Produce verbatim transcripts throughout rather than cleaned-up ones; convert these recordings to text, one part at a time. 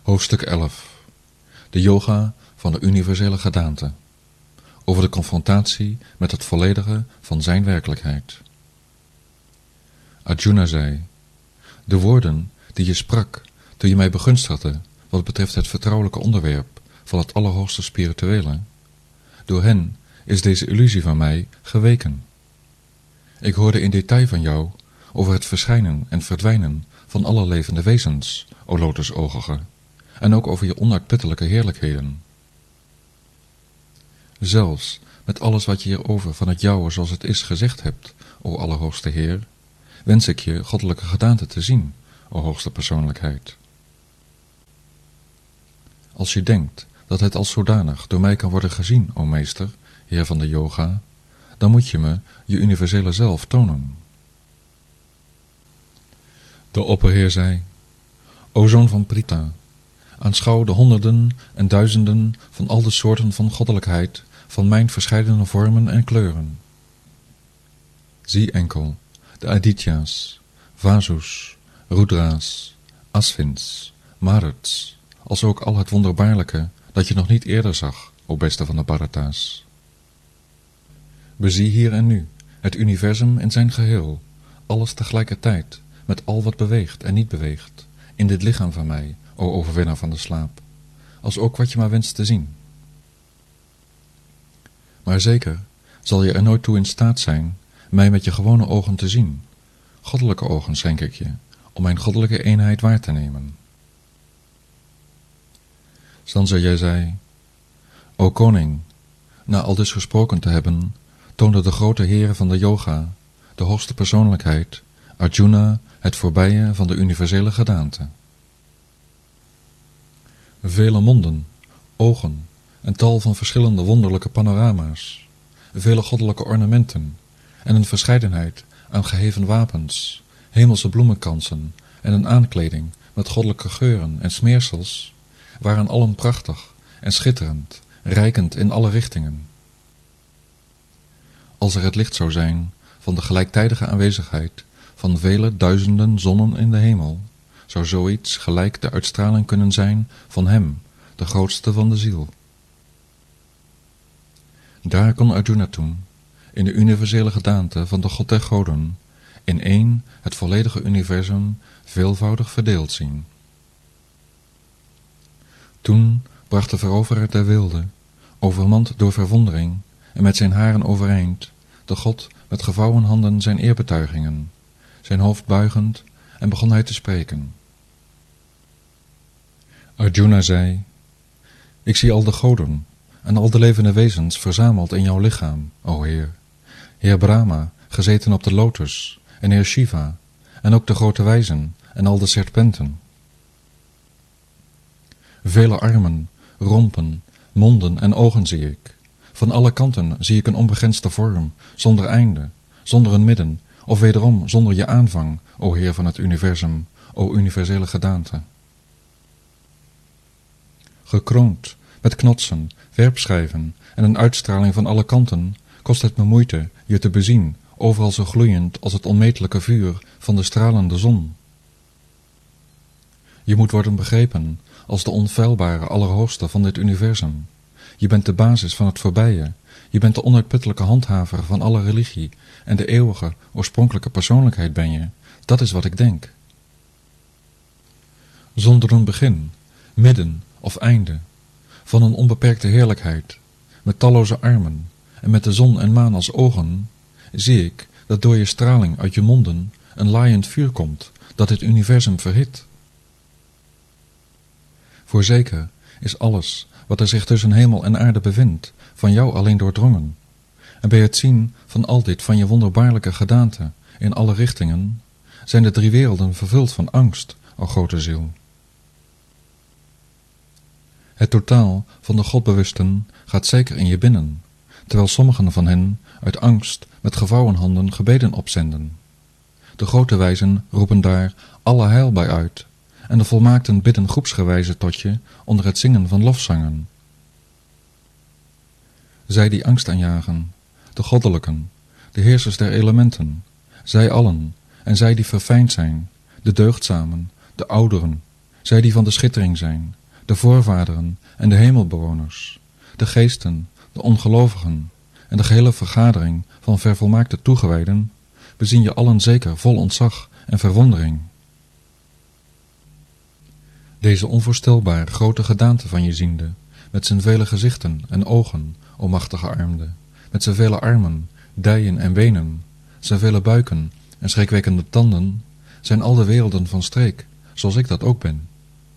Hoofdstuk elf. De yoga van de universele gedaante. Over de confrontatie met het volledige van zijn werkelijkheid. Arjuna zei: de woorden die je sprak toen je mij begunstigde wat betreft het vertrouwelijke onderwerp van het allerhoogste spirituele, door hen is deze illusie van mij geweken. Ik hoorde in detail van jou over het verschijnen en verdwijnen van alle levende wezens, o lotusoogige, en ook over je onuitputtelijke heerlijkheden. Zelfs met alles wat je hierover van het jouwe zoals het is gezegd hebt, o Allerhoogste Heer, wens ik je goddelijke gedaante te zien, o hoogste persoonlijkheid. Als je denkt dat het als zodanig door mij kan worden gezien, o meester, Heer van de yoga, dan moet je me je universele zelf tonen. De opperheer zei: o zoon van Prita, aanschouw de honderden en duizenden van al de soorten van goddelijkheid van mijn verscheidene vormen en kleuren. Zie enkel de Aditya's, Vasus, Rudra's, Asvins, Maruts, als ook al het wonderbaarlijke dat je nog niet eerder zag, o beste van de Bharata's. Bezie hier en nu het universum in zijn geheel, alles tegelijkertijd, met al wat beweegt en niet beweegt, in dit lichaam van mij, o overwinnaar van de slaap, als ook wat je maar wenst te zien. Maar zeker zal je er nooit toe in staat zijn mij met je gewone ogen te zien. Goddelijke ogen schenk ik je, om mijn goddelijke eenheid waar te nemen. Sanjaya zei: o koning, na al dus gesproken te hebben, toonde de grote heren van de yoga, de hoogste persoonlijkheid, Arjuna het voorbije van de universele gedaante. Vele monden, ogen en tal van verschillende wonderlijke panorama's, vele goddelijke ornamenten en een verscheidenheid aan geheven wapens, hemelse bloemenkansen en een aankleding met goddelijke geuren en smeersels, waren allen prachtig en schitterend, reikend in alle richtingen. Als er het licht zou zijn van de gelijktijdige aanwezigheid van vele duizenden zonnen in de hemel, zou zoiets gelijk de uitstraling kunnen zijn van hem, de grootste van de ziel. Daar kon Arjuna toen, in de universele gedaante van de God der goden, in één het volledige universum veelvoudig verdeeld zien. Toen bracht de veroveraar der wilde, overmand door verwondering en met zijn haren overeind, de God met gevouwen handen zijn eerbetuigingen, zijn hoofd buigend, en begon hij te spreken. Arjuna zei: ik zie al de goden en al de levende wezens verzameld in jouw lichaam, o Heer. Heer Brahma, gezeten op de lotus, en Heer Shiva, en ook de grote wijzen en al de serpenten. Vele armen, rompen, monden en ogen zie ik. Van alle kanten zie ik een onbegrensde vorm, zonder einde, zonder een midden, of wederom zonder je aanvang, o Heer van het universum, o universele gedaante. Gekroond met knotsen, werpschijven en een uitstraling van alle kanten, kost het me moeite je te bezien, overal zo gloeiend als het onmetelijke vuur van de stralende zon. Je moet worden begrepen als de onfeilbare Allerhoogste van dit universum. Je bent de basis van het voorbije, je bent de onuitputtelijke handhaver van alle religie en de eeuwige, oorspronkelijke persoonlijkheid ben je. Dat is wat ik denk. Zonder een begin, midden of einde, van een onbeperkte heerlijkheid, met talloze armen en met de zon en maan als ogen, zie ik dat door je straling uit je monden een laaiend vuur komt, dat dit universum verhit. Voorzeker is alles wat er zich tussen hemel en aarde bevindt, van jou alleen doordrongen, en bij het zien van al dit van je wonderbaarlijke gedaante in alle richtingen, zijn de drie werelden vervuld van angst, o grote ziel. Het totaal van de godbewusten gaat zeker in je binnen, terwijl sommigen van hen uit angst met gevouwen handen gebeden opzenden. De grote wijzen roepen daar alle heil bij uit, en de volmaakten bidden groepsgewijze tot je onder het zingen van lofzangen. Zij die angst aanjagen, de goddelijken, de heersers der elementen, zij allen, en zij die verfijnd zijn, de deugdzamen, de ouderen, zij die van de schittering zijn, de voorvaderen en de hemelbewoners, de geesten, de ongelovigen en de gehele vergadering van vervolmaakte toegewijden, bezien je allen zeker vol ontzag en verwondering. Deze onvoorstelbaar grote gedaante van je ziende, met zijn vele gezichten en ogen, o machtige armde, met zijn vele armen, dijen en benen, zijn vele buiken en schrikwekkende tanden, zijn al de werelden van streek, zoals ik dat ook ben.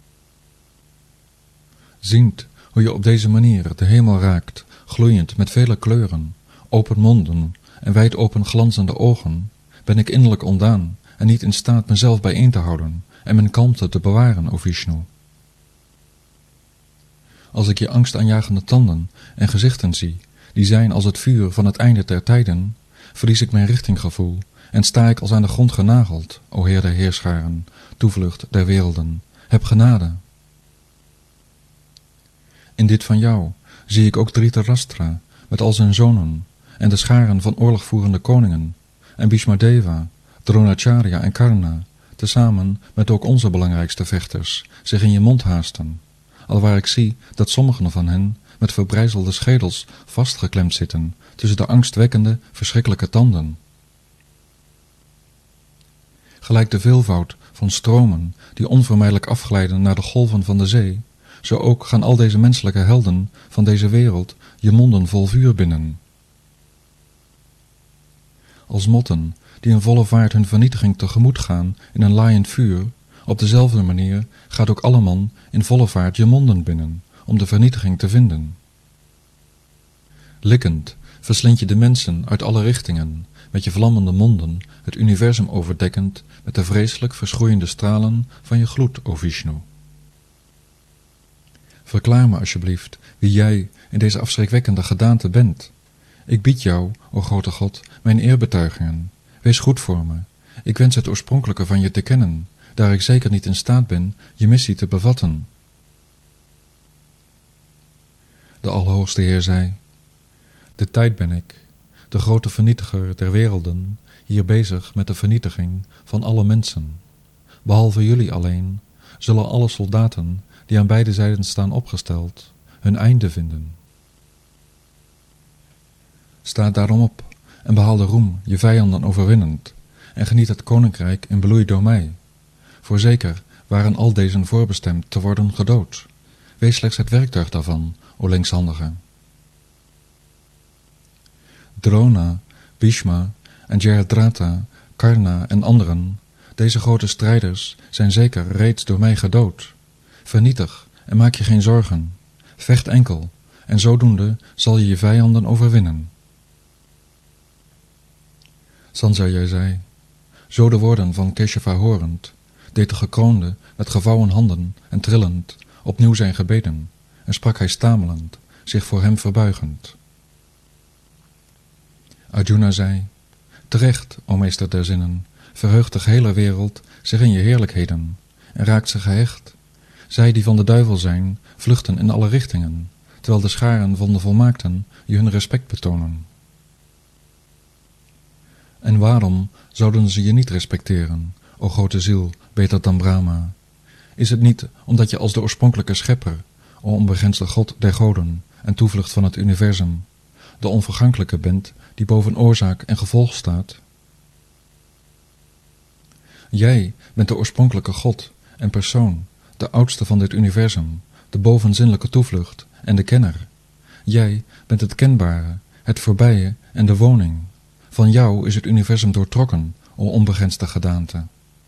Ziend hoe je op deze manier de hemel raakt, gloeiend met vele kleuren, open monden en wijd open glanzende ogen, ben ik innerlijk ontdaan en niet in staat mezelf bijeen te houden en mijn kalmte te bewaren, o Vishnu. Als ik je angstaanjagende tanden en gezichten zie, die zijn als het vuur van het einde der tijden, verlies ik mijn richtinggevoel en sta ik als aan de grond genageld, o Heer der heerscharen, toevlucht der werelden, heb genade. In dit van jou zie ik ook Dhritarashtra met al zijn zonen en de scharen van oorlogvoerende koningen en Bhishmadeva, Dronacharya en Karna, tezamen met ook onze belangrijkste vechters, zich in je mond haasten, alwaar ik zie dat sommigen van hen met verbrijzelde schedels vastgeklemd zitten tussen de angstwekkende, verschrikkelijke tanden. Gelijk de veelvoud van stromen die onvermijdelijk afglijden naar de golven van de zee, zo ook gaan al deze menselijke helden van deze wereld je monden vol vuur binnen. Als motten die in volle vaart hun vernietiging tegemoet gaan in een laaiend vuur, op dezelfde manier gaat ook alle man in volle vaart je monden binnen, om de vernietiging te vinden. Likkend verslind je de mensen uit alle richtingen, met je vlammende monden, het universum overdekkend met de vreselijk verschroeiende stralen van je gloed, o Vishnu. Verklaar me alsjeblieft wie jij in deze afschrikwekkende gedaante bent. Ik bied jou, o grote God, mijn eerbetuigingen. Wees goed voor me. Ik wens het oorspronkelijke van je te kennen, daar ik zeker niet in staat ben je missie te bevatten. De Allerhoogste Heer zei: de tijd ben ik, de grote vernietiger der werelden, hier bezig met de vernietiging van alle mensen. Behalve jullie alleen, zullen alle soldaten die aan beide zijden staan opgesteld, hun einde vinden. Sta daarom op en behaal de roem je vijanden overwinnend, en geniet het koninkrijk in bloei door mij. Voorzeker waren al deze voorbestemd te worden gedood. Wees slechts het werktuig daarvan, o linkshandige. Drona, Bhishma en Jayadratha, Karna en anderen, deze grote strijders, zijn zeker reeds door mij gedood. Vernietig en maak je geen zorgen. Vecht enkel, en zodoende zal je je vijanden overwinnen. Sanjaya zei: zo de woorden van Keshava horend, deed de gekroonde met gevouwen handen en trillend opnieuw zijn gebeden, en sprak hij stamelend, zich voor hem verbuigend. Arjuna zei: terecht, o meester der zinnen, verheugt de gehele wereld zich in je heerlijkheden, en raakt ze gehecht. Zij die van de duivel zijn, vluchten in alle richtingen, terwijl de scharen van de volmaakten je hun respect betonen. En waarom zouden ze je niet respecteren, o grote ziel, beter dan Brahma? Is het niet omdat je als de oorspronkelijke schepper, o onbegrensde God der goden en toevlucht van het universum, de onvergankelijke bent die boven oorzaak en gevolg staat? Jij bent de oorspronkelijke God en persoon, de oudste van dit universum, de bovenzinnelijke toevlucht en de kenner. Jij bent het kenbare, het voorbije en de woning. Van jou is het universum doortrokken, o onbegrensde gedaante.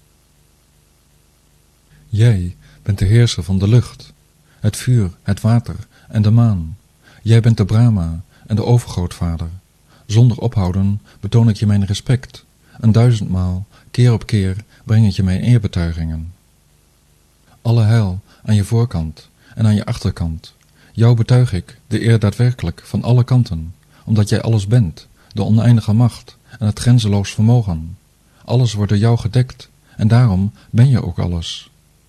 Jij bent de heerser van de lucht, het vuur, het water en de maan. Jij bent de Brahma en de overgrootvader. Zonder ophouden betoon ik je mijn respect, en duizendmaal, keer op keer, breng ik je mijn eerbetuigingen. Alle heil aan je voorkant en aan je achterkant. Jou betuig ik de eer daadwerkelijk van alle kanten, omdat jij alles bent, de oneindige macht en het grenzeloos vermogen. Alles wordt door jou gedekt, en daarom ben je ook alles.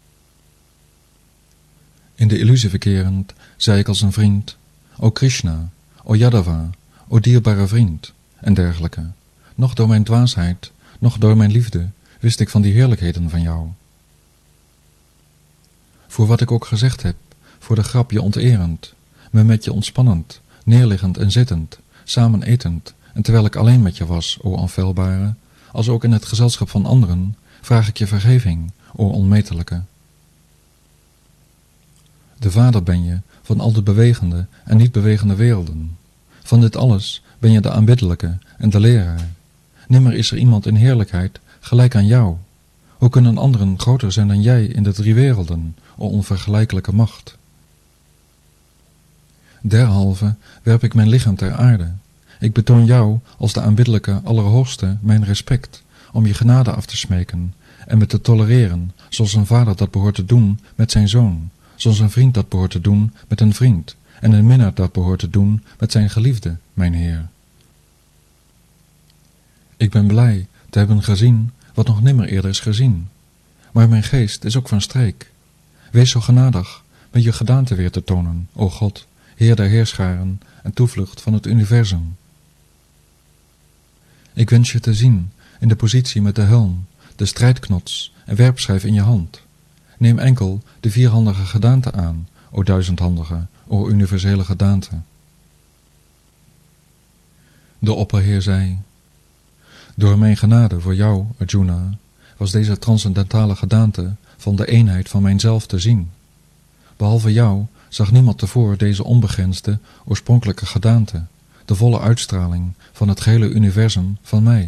In de illusie verkerend, zei ik als een vriend: o Krishna, o Yadava, o dierbare vriend, en dergelijke. Noch door mijn dwaasheid, noch door mijn liefde, wist ik van die heerlijkheden van jou. Voor wat ik ook gezegd heb, voor de grap je onterend, me met je ontspannend, neerliggend en zittend, samen etend, en terwijl ik alleen met je was, o onfeilbare, als ook in het gezelschap van anderen, vraag ik je vergeving, o onmetelijke. De vader ben je van al de bewegende en niet bewegende werelden. Van dit alles ben je de aanbiddelijke en de leraar. Nimmer is er iemand in heerlijkheid gelijk aan jou. Hoe kunnen anderen groter zijn dan jij in de drie werelden, o onvergelijkelijke macht? Derhalve werp ik mijn lichaam ter aarde. Ik betoon jou als de aanbiddelijke Allerhoogste mijn respect, om je genade af te smeken en me te tolereren, zoals een vader dat behoort te doen met zijn zoon, zoals een vriend dat behoort te doen met een vriend, en een minnaar dat behoort te doen met zijn geliefde, mijn Heer. Ik ben blij te hebben gezien wat nog nimmer eerder is gezien, maar mijn geest is ook van streek. Wees zo genadig me je gedaante weer te tonen, o God, Heer der heerscharen en toevlucht van het universum. Ik wens je te zien in de positie met de helm, de strijdknots en werpschijf in je hand. Neem enkel de vierhandige gedaante aan, o duizendhandige, o universele gedaante. De opperheer zei: door mijn genade voor jou, Arjuna, was deze transcendentale gedaante van de eenheid van mijzelf te zien. Behalve jou zag niemand tevoren deze onbegrensde, oorspronkelijke gedaante, de volle uitstraling van het gehele universum van mij.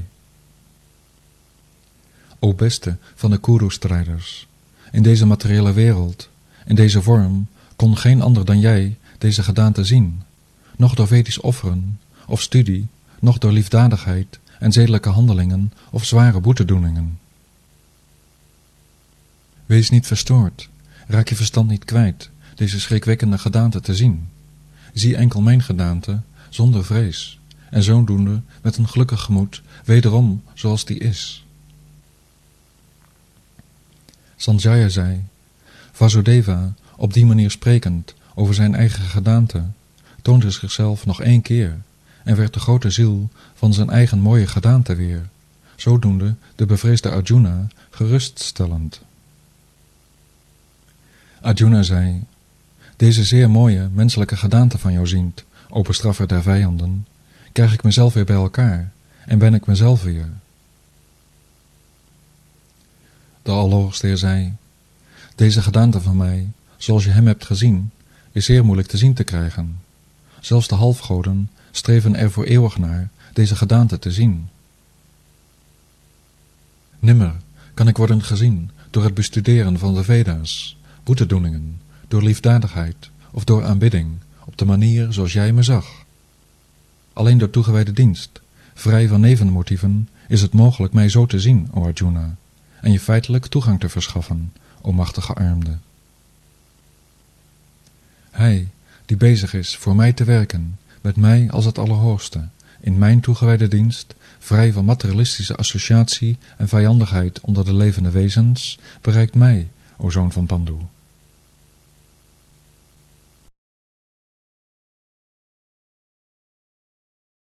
O beste van de Kuru-strijders, in deze materiële wereld, in deze vorm, kon geen ander dan jij deze gedaante zien, noch door vedisch offeren of studie, noch door liefdadigheid en zedelijke handelingen of zware boetedoeningen. Wees niet verstoord, raak je verstand niet kwijt, deze schrikwekkende gedaante te zien. Zie enkel mijn gedaante, zonder vrees, en zodoende met een gelukkig gemoed, wederom zoals die is. Sanjaya zei: Vasudeva, op die manier sprekend over zijn eigen gedaante, toonde zichzelf nog één keer en werd de grote ziel van zijn eigen mooie gedaante weer, zodoende de bevreesde Arjuna geruststellend. Arjuna zei: deze zeer mooie menselijke gedaante van jou ziend, o bestraffer der vijanden, krijg ik mezelf weer bij elkaar en ben ik mezelf weer. De Allerhoogste Heer zei: deze gedaante van mij, zoals je hem hebt gezien, is zeer moeilijk te zien te krijgen. Zelfs de halfgoden streven er voor eeuwig naar deze gedaante te zien. Nimmer kan ik worden gezien door het bestuderen van de Veda's, boetedoeningen, door liefdadigheid of door aanbidding, op de manier zoals jij me zag. Alleen door toegewijde dienst, vrij van nevenmotieven, is het mogelijk mij zo te zien, o Arjuna, en je feitelijk toegang te verschaffen, o machtige armde. Hij, die bezig is voor mij te werken, met mij als het Allerhoogste, in mijn toegewijde dienst, vrij van materialistische associatie en vijandigheid onder de levende wezens, bereikt mij, o zoon van Pandu.